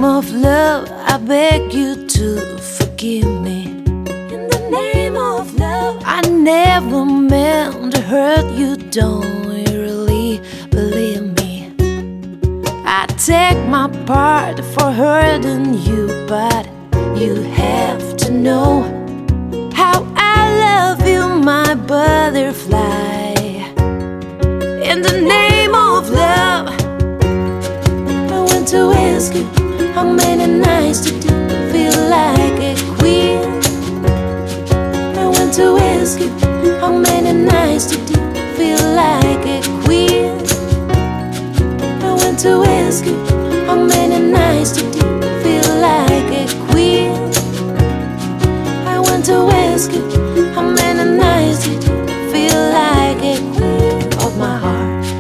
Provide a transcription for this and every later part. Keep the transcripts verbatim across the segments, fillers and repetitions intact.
name of love, I beg you to forgive me. In the name of love, I never meant to hurt you, don't you really believe me? I take my part for hurting you, but you have to know how I love you, my butterfly. In the name of love, I want to ask you how many nights did you feel like a queen? I want to ask you how many nights did you feel like a queen? I want to ask you how many nights did you feel like a queen? I want to ask you how many nights did you feel like a queen of my heart?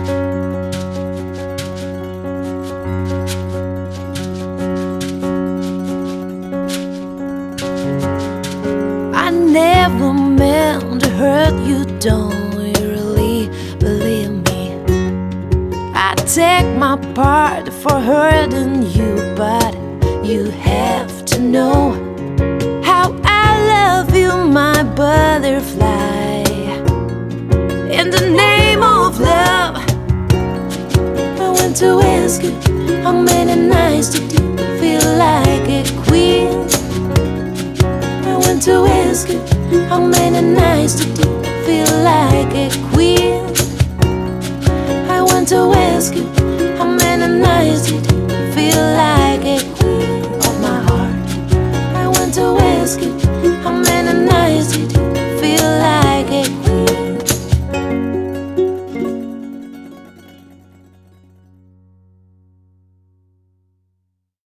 I never meant to hurt you, don't you really believe me? I take my part for hurting you, but you have to know how I love you, my butterfly. In the name of love, I want to ask you how many nights did you feel like a queen? I want to ask you how many nights did you feel like a queen? I want to ask you how many nights did you feel like